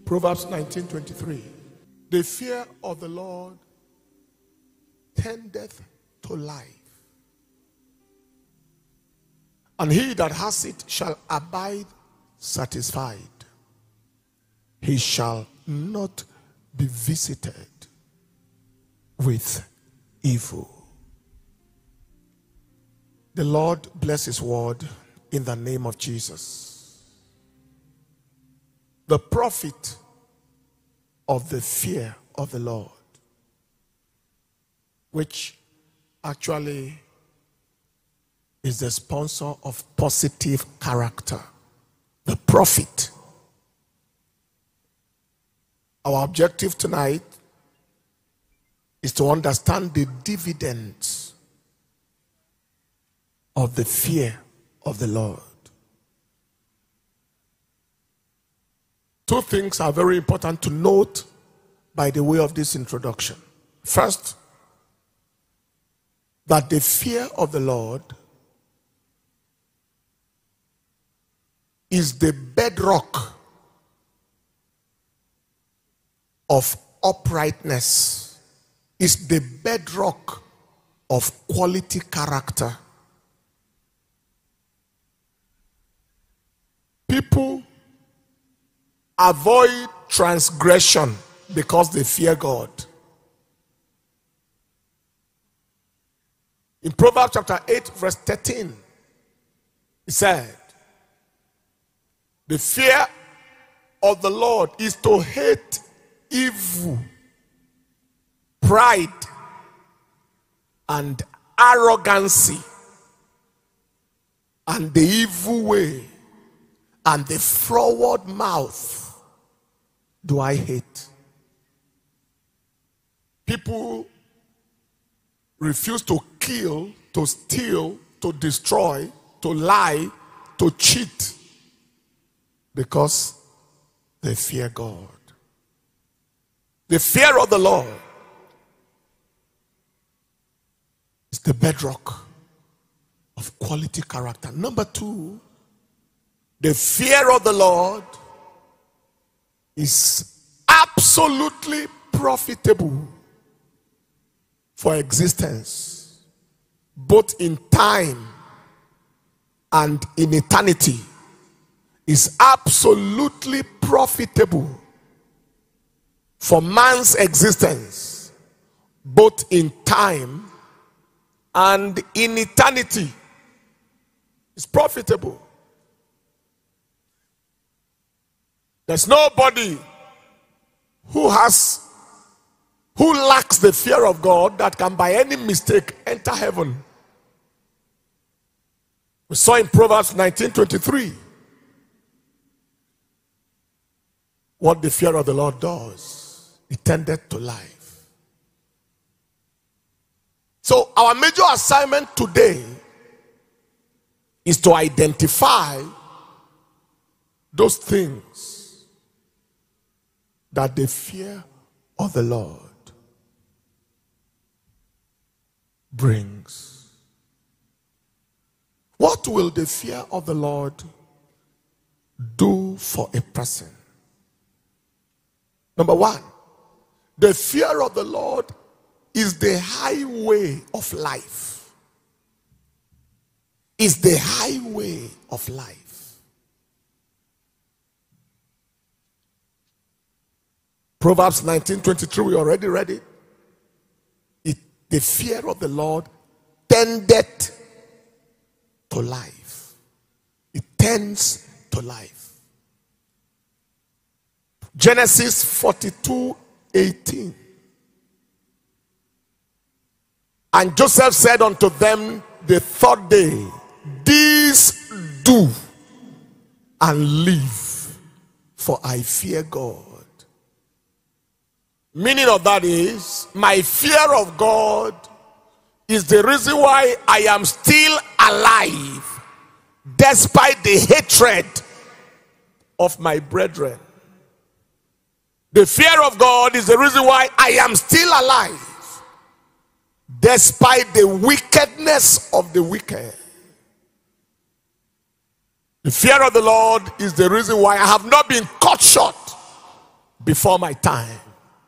Proverbs 19:23. The fear of the Lord tendeth to life, and he that has it shall abide satisfied. He shall not be visited with evil. The Lord bless his word in the name of Jesus. The profit of the fear of the Lord, which actually is the sponsor of positive character. The profit. Our objective tonight is to understand the dividends of the fear of the Lord. Two things are very important to note by the way of this introduction. First, that the fear of the Lord is the bedrock of uprightness, is the bedrock of quality character. People avoid transgression because they fear God. In Proverbs chapter 8 verse 13, it said, the fear of the Lord is to hate evil, pride, and arrogancy, and the evil way, and the froward mouth do I hate. People refuse to kill, to steal, to destroy, to lie, to cheat, because they fear God. The fear of the Lord is the bedrock of quality character. Number two, the fear of the Lord is absolutely profitable for existence, both in time and in eternity. Is absolutely profitable for man's existence, both in time and in eternity. It's profitable. There's nobody who lacks the fear of God that can by any mistake enter heaven. We saw in Proverbs 19:23 what the fear of the Lord does. It tendeth to life. So our major assignment today is to identify those things that the fear of the Lord brings. What will the fear of the Lord do for a person? Number one, the fear of the Lord is the highway of life. Is the highway of life. Proverbs 19:23, we already read it. The fear of the Lord tendeth to life. It tends to life. Genesis 42:18. And Joseph said unto them the third day, this do and live, for I fear God. Meaning of that is, my fear of God is the reason why I am still alive, despite the hatred of my brethren. The fear of God is the reason why I am still alive, despite the wickedness of the wicked. The fear of the Lord is the reason why I have not been cut short before my time.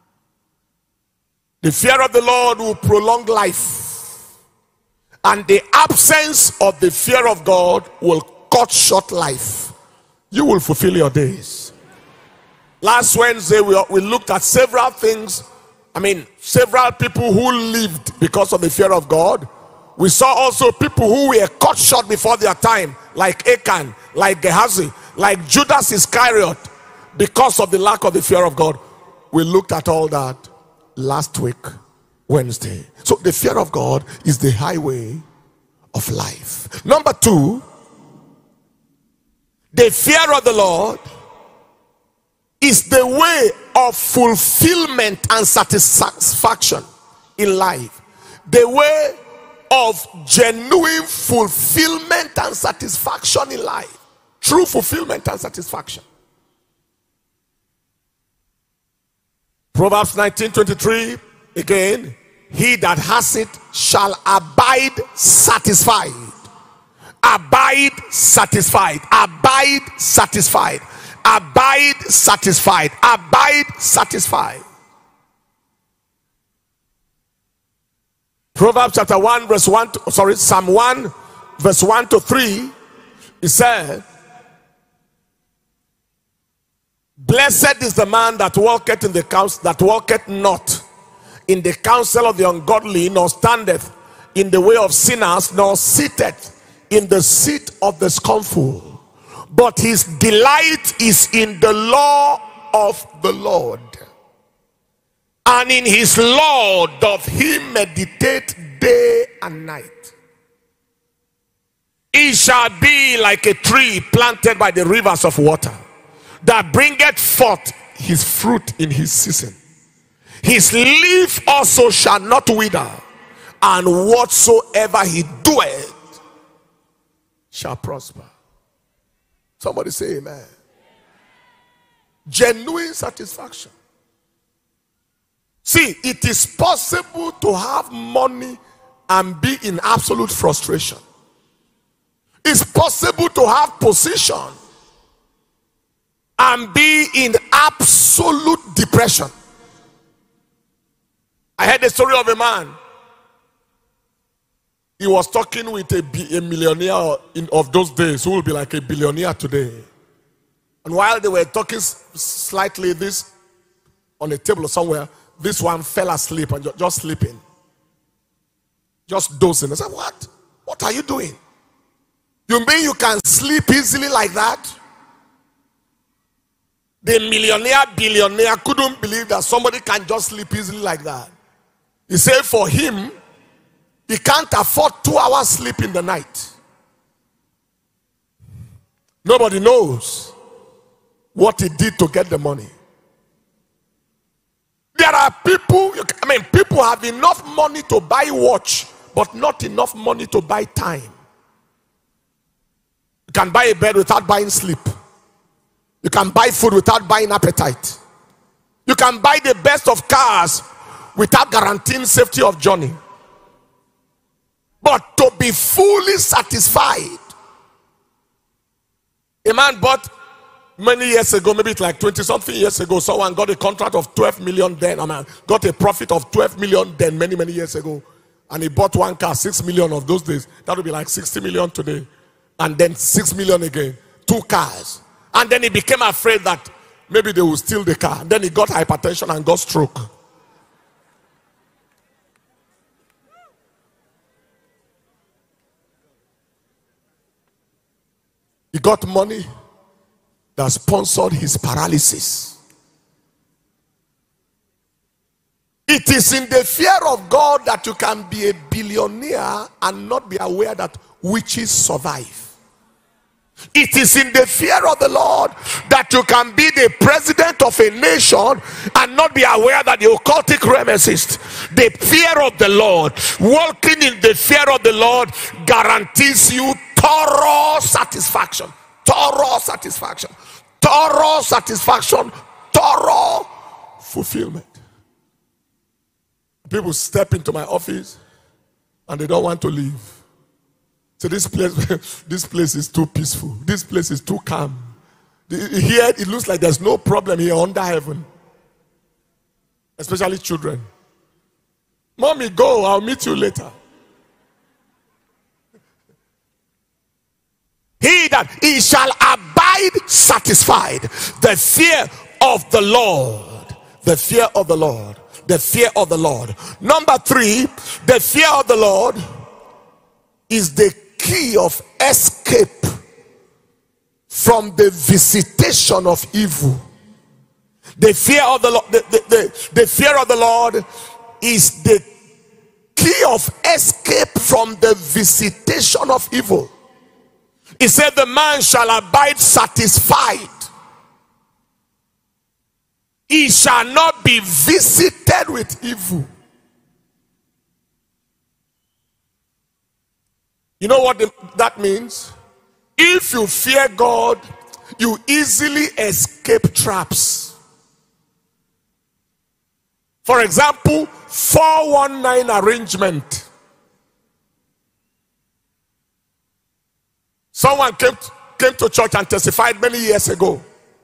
The fear of the Lord will prolong life, and the absence of the fear of God will cut short life. You will fulfill your days. Last Wednesday we looked at several things. Several people who lived because of the fear of God. We saw also people who were cut short before their time, like Achan, like Gehazi, like Judas Iscariot, because of the lack of the fear of God. We looked at all that last week, Wednesday. So the fear of God is the highway of life. Number two, the fear of the Lord is the way of fulfillment and satisfaction in life. The way of genuine fulfillment and satisfaction in life. True fulfillment and satisfaction. Proverbs 19:23, again, he that has it shall abide satisfied. Abide satisfied. Abide satisfied. Abide satisfied. Abide satisfied. Proverbs chapter 1 verse 1 to, Psalm 1 verse 1 to 3, it said, blessed is the man that walketh in the counsel, that walketh not in the counsel of the ungodly, nor standeth in the way of sinners, nor sitteth in the seat of the scornful. But his delight is in the law of the Lord, and in his law doth he meditate day and night. He shall be like a tree planted by the rivers of water, that bringeth forth his fruit in his season. His leaf also shall not wither, and whatsoever he doeth shall prosper. Somebody say amen. Genuine satisfaction. See, it is possible to have money and be in absolute frustration. It's possible to have position and be in absolute depression. I heard the story of a man. He was talking with a millionaire of those days who will be like a billionaire today. And while they were talking slightly, this on a table or somewhere, this one fell asleep and just sleeping. Just dozing. I said, what? What are you doing? You mean you can sleep easily like that? The billionaire couldn't believe that somebody can just sleep easily like that. He said for him, he can't afford 2 hours sleep in the night. Nobody knows what he did to get the money. There are people, people have enough money to buy watch, but not enough money to buy time. You can buy a bed without buying sleep. You can buy food without buying appetite. You can buy the best of cars without guaranteeing safety of journey. But to be fully satisfied, a man bought many years ago, maybe it's like 20 something years ago, someone got a contract of 12 million then, got a profit of 12 million then many years ago, and he bought one car, 6 million of those days. That would be like 60 million today, and then 6 million again, 2 cars. And then he became afraid that maybe they will steal the car. Then he got hypertension and got stroke. He got money that sponsored his paralysis. It is in the fear of God that you can be a billionaire and not be aware that witches survive. It is in the fear of the Lord that you can be the president of a nation and not be aware that the occultic realm exists. The fear of the Lord, walking in the fear of the Lord, guarantees you thorough satisfaction. Thorough satisfaction. Thorough satisfaction. Thorough fulfillment. People step into my office and they don't want to leave. So this place is too peaceful. This place is too calm. Here it looks like there's no problem here under heaven. especially children. Mommy, go, I'll meet you later. He shall abide satisfied. The fear of the Lord. The fear of the Lord. The fear of the Lord. Number 3, the fear of the Lord is the key of escape from the visitation of evil. The fear of the Lord, the fear of the Lord is the key of escape from the visitation of evil. He said the man shall abide satisfied. He shall not be visited with evil. You know what that means? If you fear God, you easily escape traps. For example, 419 arrangement. Someone came to church and testified many years ago.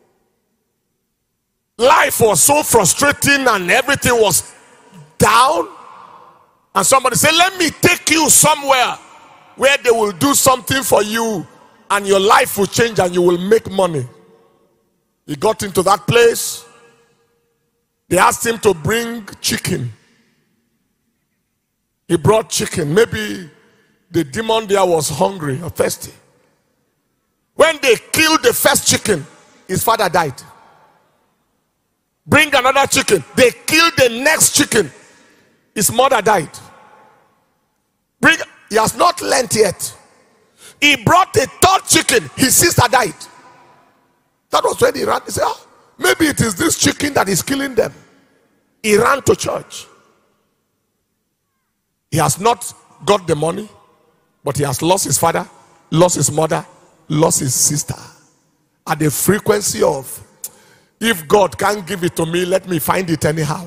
Life was so frustrating and everything was down. And somebody said, let me take you somewhere where they will do something for you and your life will change and you will make money. He got into that place. They asked him to bring chicken. He brought chicken. Maybe the demon there was hungry or thirsty. When they killed the first chicken, his father died. Bring another chicken. They killed the next chicken. His mother died. He has not learned yet. He brought a third chicken. His sister died. That was when he ran. He said, maybe it is this chicken that is killing them. He ran to church. He has not got the money, but he has lost his father, lost his mother, lost his sister. At the frequency of, if God can't give it to me, let me find it anyhow.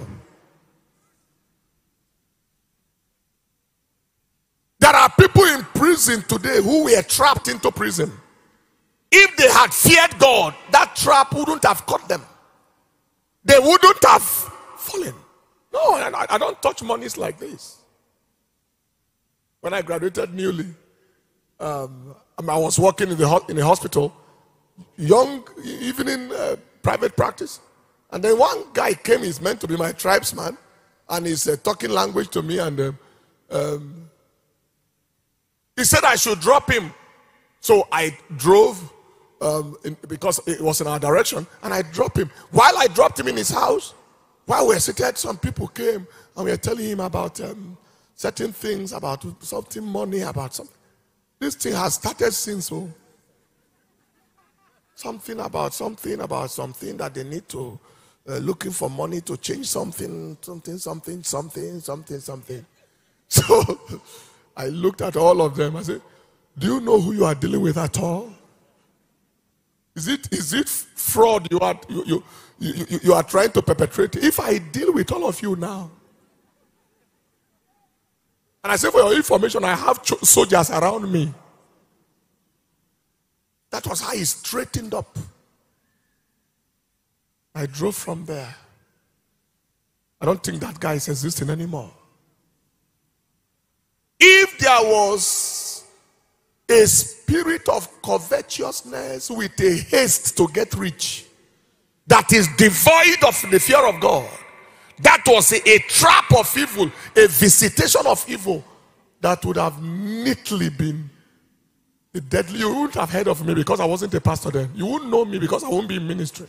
There are people in prison today who were trapped into prison. If they had feared God, that trap wouldn't have caught them. They wouldn't have fallen. No, I don't touch monies like this. When I graduated newly, I was working in a hospital, young, even in private practice. And then one guy came, he's meant to be my tribesman, and he's talking language to me, and he said I should drop him. So I drove, because it was in our direction, and I dropped him. While I dropped him in his house, while we were seated, some people came, and we were telling him about certain things, about something, money, about something. This thing has started since, so something about something that they need to, looking for money to change something. So I looked at all of them. I said, do you know who you are dealing with at all? Is it fraud you are trying to perpetrate? If I deal with all of you now, and I say, for your information, I have soldiers around me. That was how he straightened up. I drove from there. I don't think that guy is existing anymore. If there was a spirit of covetousness with a haste to get rich that is devoid of the fear of God, that was a trap of evil, a visitation of evil that would have neatly been deadly. You wouldn't have heard of me because I wasn't a pastor then. You wouldn't know me because I won't be in ministry.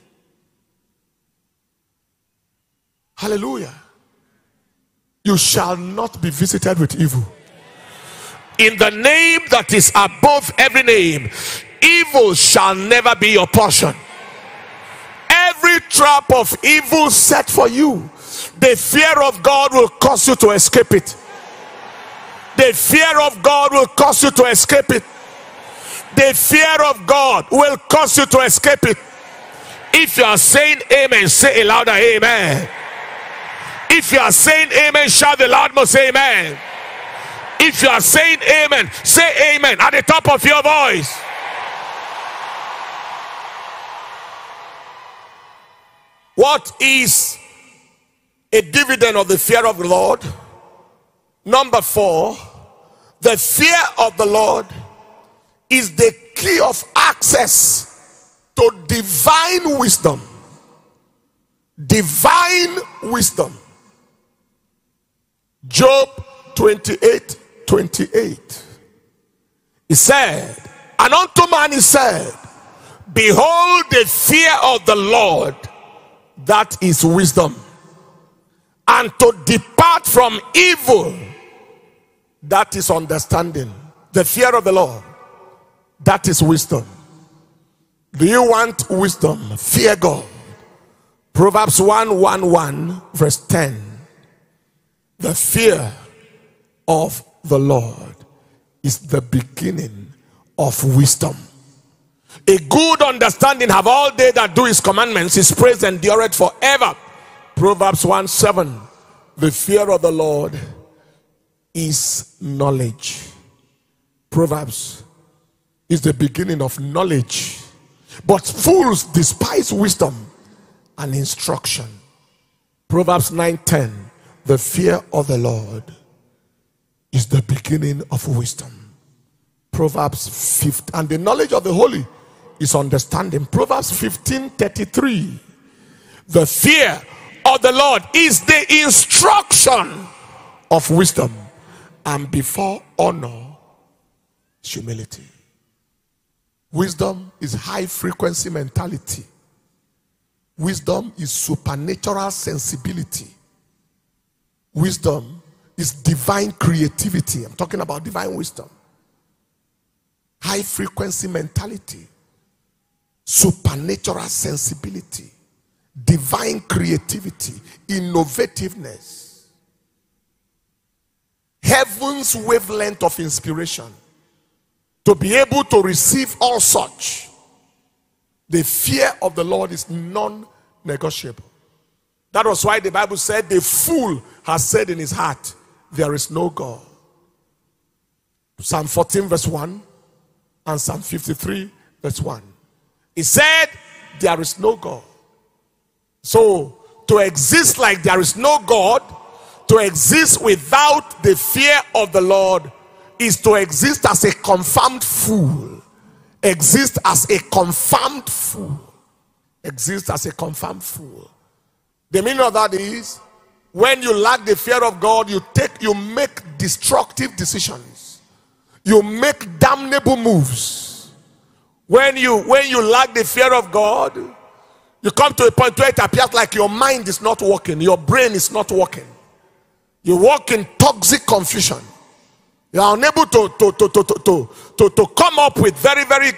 Hallelujah. You shall not be visited with evil. In the name that is above every name, evil shall never be your portion. Every trap of evil set for you, the fear of God will cause you to escape it. The fear of God will cause you to escape it. The fear of God will cause you to escape it. If you are saying amen, say a louder amen. If you are saying amen, shout the loud most amen. If you are saying amen, say amen at the top of your voice. What is a dividend of the fear of the Lord. Number 4, the fear of the Lord is the key of access to divine wisdom. Divine wisdom. Job 28:28. He said, and unto man he said, behold, the fear of the Lord, that is wisdom, and to depart from evil, that is understanding. The fear of the Lord, that is wisdom. Do you want wisdom? Fear God. Proverbs 1:1 verse 10. The fear of the Lord is the beginning of wisdom. A good understanding have all they that do his commandments. His praise endureth forever. Proverbs 1:7. The fear of the Lord is knowledge. Proverbs is the beginning of knowledge. But fools despise wisdom and instruction. Proverbs 9:10. The fear of the Lord is the beginning of wisdom. Proverbs 15. And the knowledge of the holy is understanding. Proverbs 15:33. The fear of the Lord is the instruction of wisdom, and before honor, humility. Wisdom is high frequency mentality. Wisdom is supernatural sensibility. Wisdom is divine creativity. I'm talking about divine wisdom. High frequency mentality, supernatural sensibility, divine creativity, innovativeness, heaven's wavelength of inspiration. To be able to receive all such, the fear of the Lord is non-negotiable. That was why the Bible said the fool has said in his heart, there is no God. Psalm 14 verse 1 and Psalm 53 verse 1. He said there is no God. So to exist like there is no God, to exist without the fear of the Lord, is to exist as a confirmed fool. Exist as a confirmed fool. Exist as a confirmed fool. The meaning of that is, when you lack the fear of God, you make destructive decisions. You make damnable moves. When you lack the fear of God, you come to a point where it appears like your mind is not working, your brain is not working. You walk in toxic confusion. You are unable to come up with very, very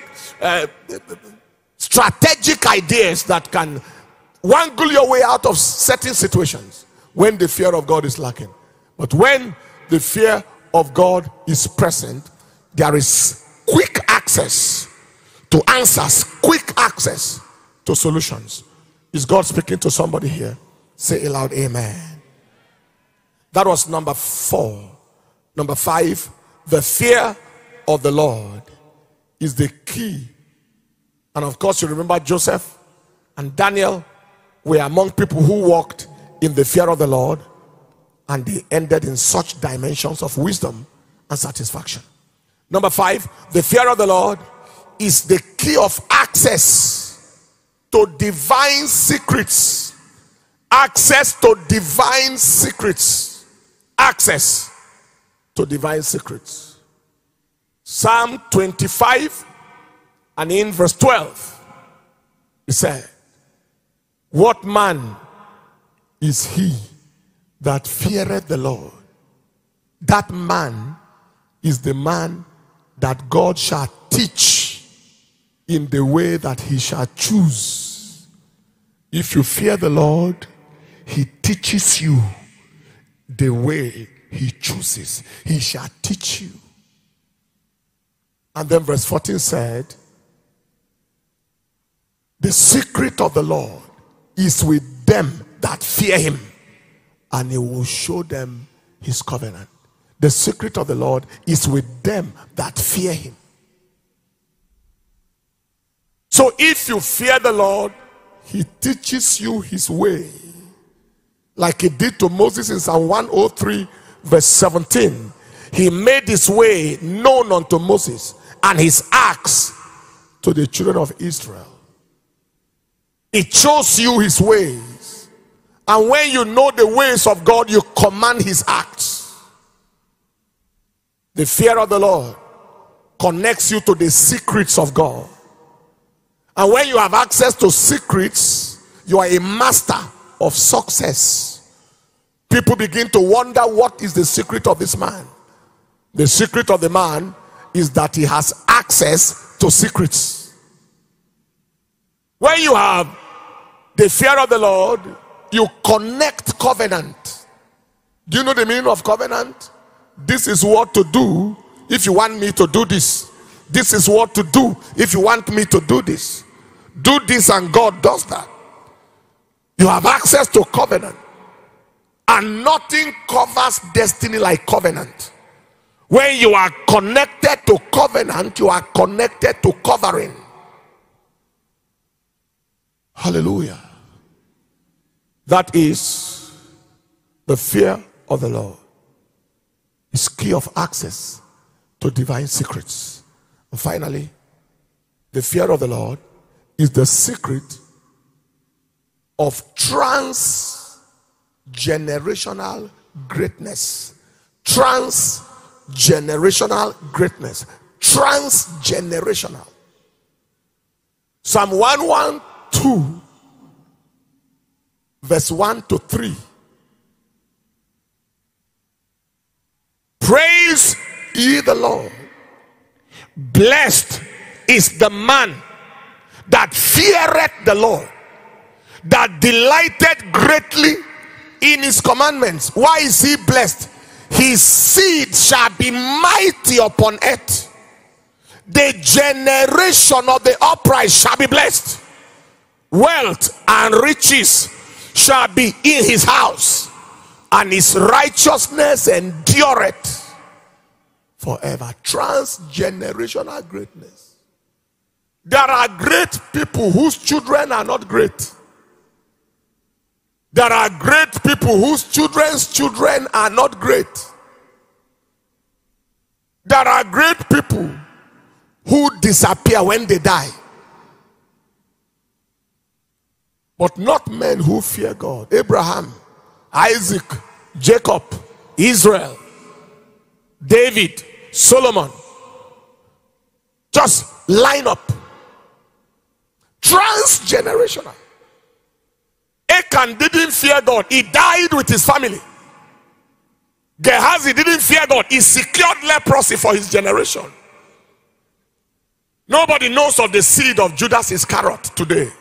strategic ideas that can wangle your way out of certain situations when the fear of God is lacking. But when the fear of God is present, there is quick access to answers, quick access to solutions. Is God speaking to somebody here? Say aloud, amen. That was number 4. Number 5, the fear of the Lord is the key. And of course, you remember Joseph and Daniel were among people who walked in the fear of the Lord, and they ended in such dimensions of wisdom and satisfaction. Number 5, the fear of the Lord is the key of access to divine secrets. Access to divine secrets. Access to divine secrets. Psalm 25 and in verse 12, he said, what man is he that feareth the Lord? That man is the man that God shall teach in the way that he shall choose. If you fear the Lord, he teaches you the way he chooses. He shall teach you. And then verse 14 said, the secret of the Lord is with them that fear him, and he will show them his covenant. The secret of the Lord is with them that fear him. So if you fear the Lord, he teaches you his way. like he did to Moses in Psalm 103 verse 17. He made his way known unto Moses and his acts to the children of Israel. He chose you his ways. And when you know the ways of God, you command his acts. The fear of the Lord connects you to the secrets of God. And when you have access to secrets, you are a master of success. People begin to wonder, what is the secret of this man? The secret of the man is that he has access to secrets. When you have the fear of the Lord, you connect covenant. Do you know the meaning of covenant? This is what to do if you want me to do this. This is what to do if you want me to do this. Do this and God does that. You have access to covenant. And nothing covers destiny like covenant. When you are connected to covenant, you are connected to covering. Hallelujah. That is the fear of the Lord. It's key of access to divine secrets. And finally, the fear of the Lord is the secret of transgenerational greatness. Transgenerational greatness. Transgenerational. Psalm 112 verse 1 to 3. Praise ye the Lord. Blessed is the man that feareth the Lord, that delighted greatly in his commandments. Why is he blessed? His seed shall be mighty upon earth. The generation of the upright shall be blessed. Wealth and riches shall be in his house, and his righteousness endureth forever. Transgenerational greatness. There are great people whose children are not great. There are great people whose children's children are not great. There are great people who disappear when they die. But not men who fear God. Abraham, Isaac, Jacob, Israel, David, Solomon. Just line up. Transgenerational. Achan didn't fear God. He died with his family. Gehazi didn't fear God. He secured leprosy for his generation. Nobody knows of the seed of Judas Iscariot today.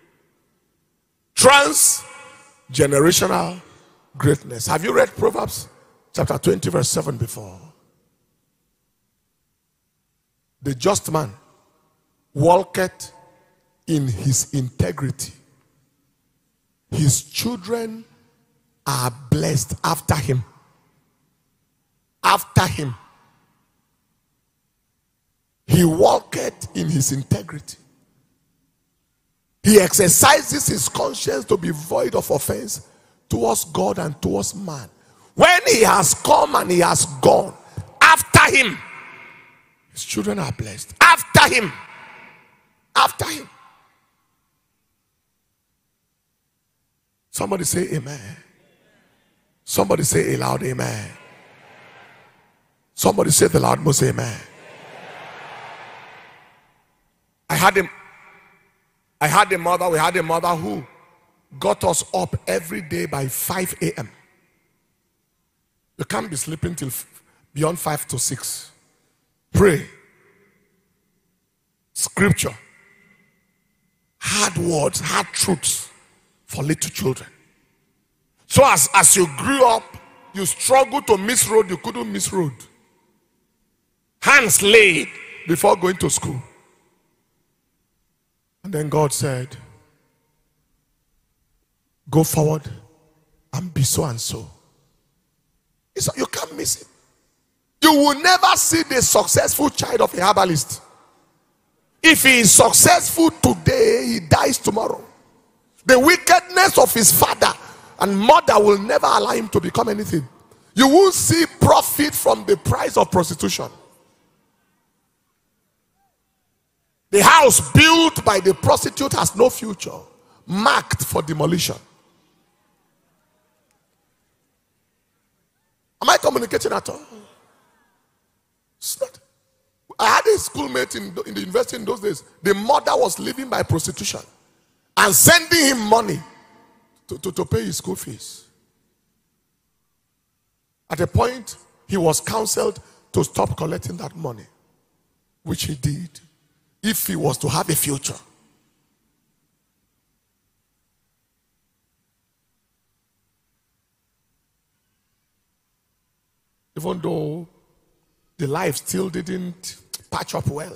Transgenerational greatness. Have you read Proverbs chapter 20 verse 7 before? The just man walketh in his integrity. His children are blessed after him. After him. He walketh in his integrity. He exercises his conscience to be void of offense towards God and towards man. When he has come and he has gone, after him, his children are blessed. After him. After him. Somebody say amen. Somebody say a loud amen. Somebody say the loud most amen. We had a mother who got us up every day by 5 a.m. You can't be sleeping till beyond 5 to 6. Pray. Scripture. Hard words, hard truths for little children. So as you grew up, you struggled to miss road, you couldn't miss road. Hands laid before going to school. And then God said, go forward and be so and so. You can't miss it. You will never see the successful child of a herbalist. If he is successful today, he dies tomorrow. The wickedness of his father And mother will never allow him to become anything. You will see profit from the price of prostitution. The house built by the prostitute has no future, marked for demolition. Am I communicating at all? It's not. I had a schoolmate in the university in those days. The mother was living by prostitution and sending him money to pay his school fees. At a point, he was counseled to stop collecting that money, which he did, if he was to have a future. Even though the life still didn't patch up well.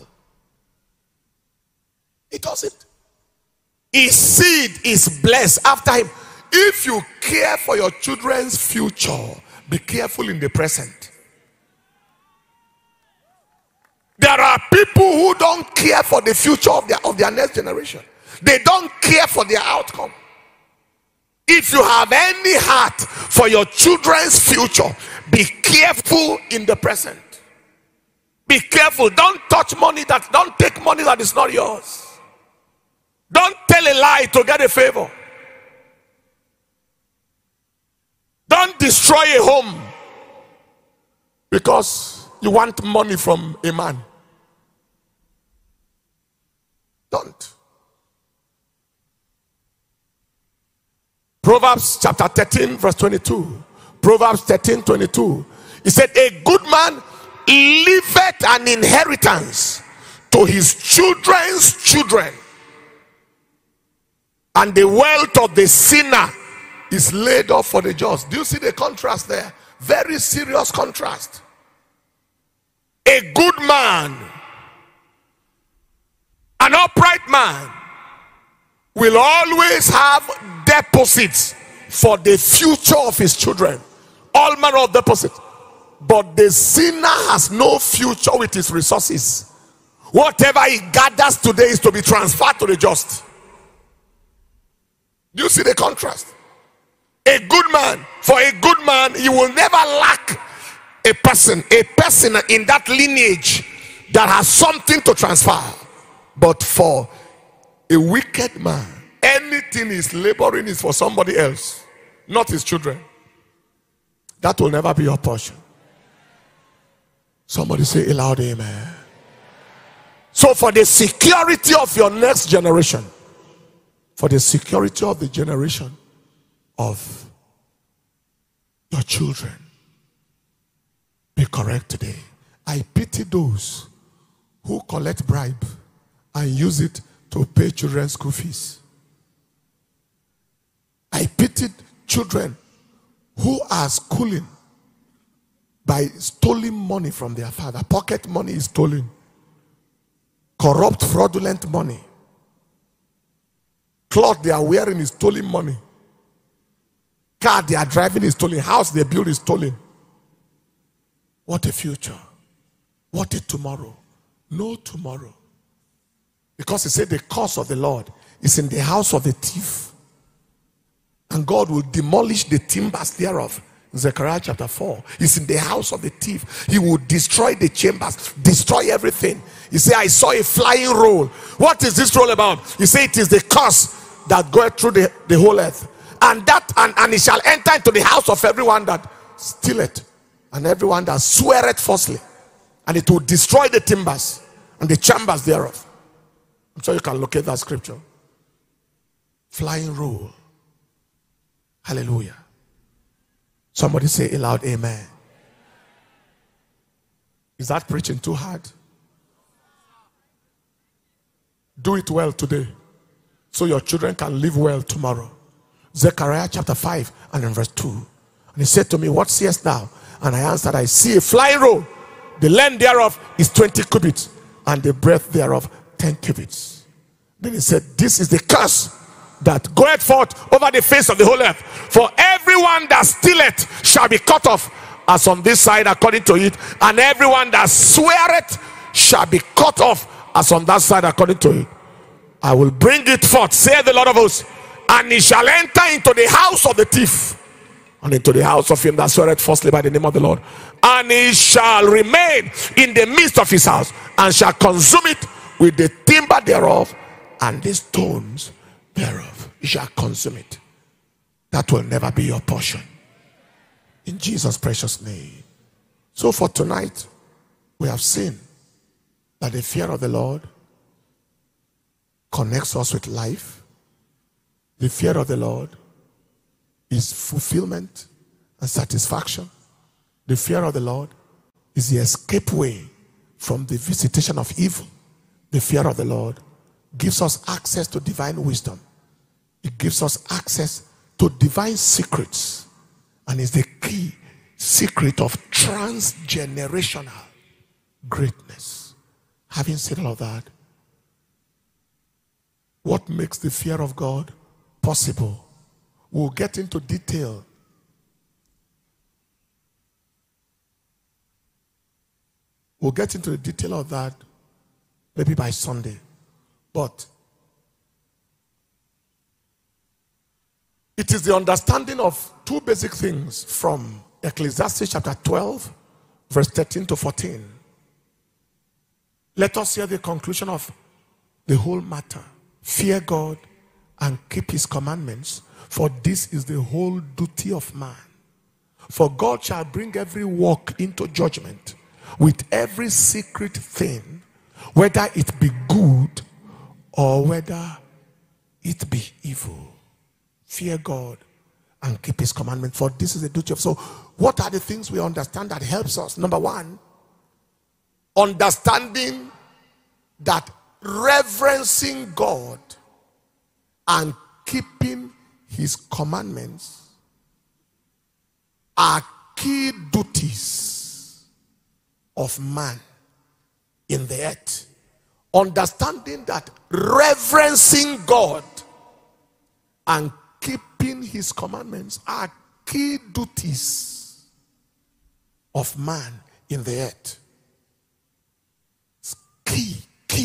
It doesn't. His seed is blessed after him. If you care for your children's future, be careful in the present. There are people who don't care for the future of their next generation. They don't care for their outcome. If you have any heart for your children's future, be careful in the present. Be careful. Don't touch money don't take money that is not yours. Don't tell a lie to get a favor. Don't destroy a home because you want money from a man. Don't. Proverbs chapter 13 verse 22. Proverbs 13:22. He said, a good man leaveth an inheritance to his children's children, and the wealth of the sinner is laid up for the just. Do you see the contrast there? Very serious contrast. A good man, an upright man, will always have deposits for the future of his children. All manner of deposits. But the sinner has no future with his resources. Whatever he gathers today is to be transferred to the just. Do you see the contrast? A good man, for a good man, he will never lack a person in that lineage that has something to transfer. But for a wicked man, anything he's laboring is for somebody else, not his children. That will never be your portion. Somebody say aloud, amen. So for the security of your next generation, for the security of the generation of your children, be correct today. I pity those who collect bribe and use it to pay children's school fees. I pity children who are schooling by stealing money from their father. Pocket money is stolen. Corrupt, fraudulent money. Cloth they are wearing is stolen money. Car they are driving is stolen. House they build is stolen. What a future. What a tomorrow. No tomorrow. Because he said the curse of the Lord is in the house of the thief. And God will demolish the timbers thereof. Zechariah chapter 4. It's in the house of the thief. He will destroy the chambers, destroy everything. He said, I saw a flying roll. What is this roll about? He said, it is the curse that goeth through the whole earth. And it shall enter into the house of everyone that stealeth, and everyone that sweareth falsely. And it will destroy the timbers and the chambers thereof. I'm sure you can locate that scripture. Flying roll. Hallelujah. Somebody say aloud, amen. Is that preaching too hard? Do it well today, so your children can live well tomorrow. Zechariah chapter 5 and in verse 2. And he said to me, what seest thou? And I answered, I see a flying roll. The length thereof is 20 cubits, and the breadth thereof 10 cubits. Then he said, this is the curse that goeth forth over the face of the whole earth. For everyone that stealeth shall be cut off, as on this side according to it, and everyone that sweareth shall be cut off, as on that side according to it. I will bring it forth, saith the Lord of hosts, and he shall enter into the house of the thief, and into the house of him that sweareth falsely by the name of the Lord, and he shall remain in the midst of his house, and shall consume it with the timber thereof and the stones thereof. He shall consume it. That will never be your portion, in Jesus' precious name. So for tonight, we have seen that the fear of the Lord connects us with life. The fear of the Lord is fulfillment and satisfaction. The fear of the Lord is the escape way from the visitation of evil. The fear of the Lord gives us access to divine wisdom. It gives us access to divine secrets, and is the key secret of transgenerational greatness. Having said all of that, what makes the fear of God possible? We'll get into detail. We'll get into the detail of that maybe by Sunday. But it is the understanding of two basic things from Ecclesiastes chapter 12, verse 13 to 14. Let us hear the conclusion of the whole matter. Fear God and keep his commandments, for this is the whole duty of man. For God shall bring every work into judgment with every secret thing, whether it be good or whether it be evil. Fear God and keep his commandment, for this is the duty of. So what are the things we understand that helps us? Number one, understanding that reverencing God and keeping his commandments are key duties of man in the earth. Understanding that reverencing God and keeping his commandments are key duties of man in the earth. It's key.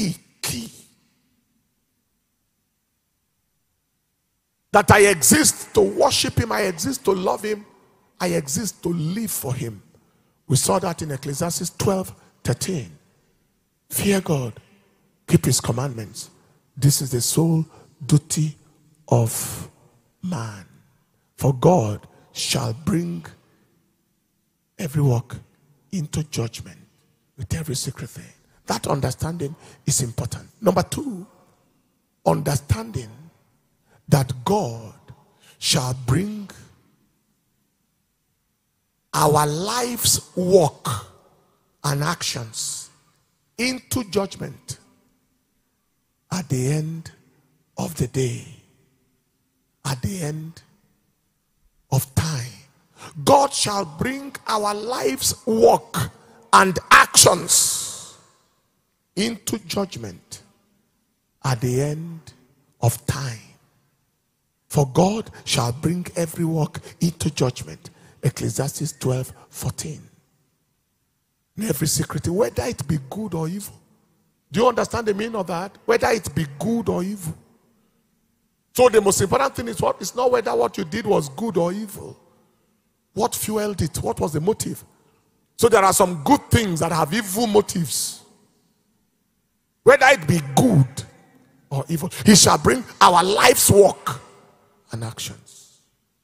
That I exist to worship him, I exist to love him, I exist to live for him. We saw that in Ecclesiastes 12:13. Fear God, keep his commandments. This is the sole duty of man. For God shall bring every work into judgment with every secret thing. That understanding is important. Number two, understanding that God shall bring our life's work and actions into judgment at the end of the day, at the end of time. God shall bring our life's work and actions into judgment at the end of time. For God shall bring every work into judgment. Ecclesiastes 12:14. Every secret, whether it be good or evil. Do you understand the meaning of that? Whether it be good or evil. So the most important thing is what? It's not whether what you did was good or evil. What fueled it? What was the motive? So there are some good things that have evil motives. Whether it be good or evil, he shall bring our life's work and actions.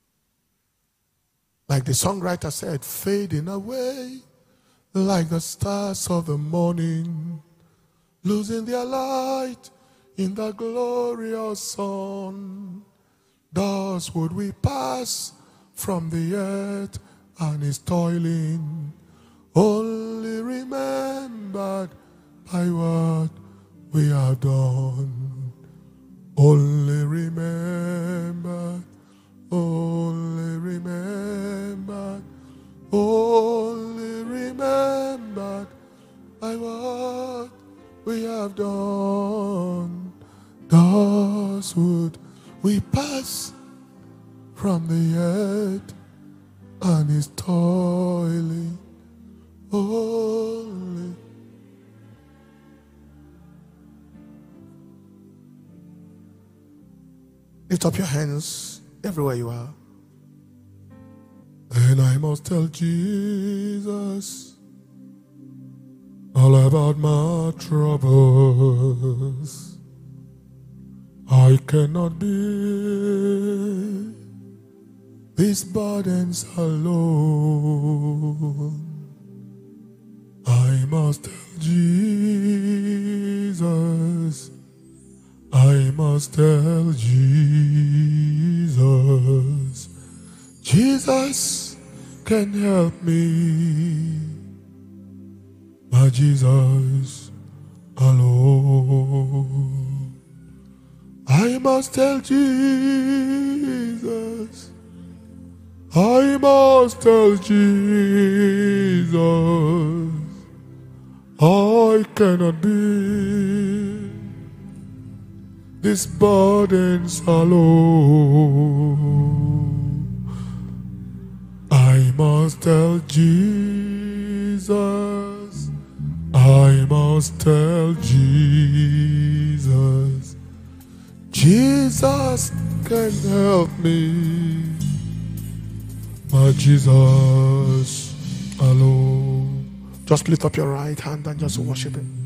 Like the songwriter said, fading away like the stars of the morning, losing their light in the glorious sun. Thus would we pass from the earth and its toiling, only remembered by what we have done. Only remembered, only remembered, only remembered by what we have done. Thus would we pass from the earth and its toiling, only. Lift up your hands everywhere you are. And I must tell Jesus all about my troubles. I cannot bear these burdens alone. I must tell Jesus. I must tell Jesus. Jesus can help me. My Jesus alone. I must tell Jesus. I must tell Jesus. I cannot bear these burdens alone. I must tell Jesus. I must tell Jesus. Jesus can help me. My Jesus alone. Just lift up your right hand and just worship Him.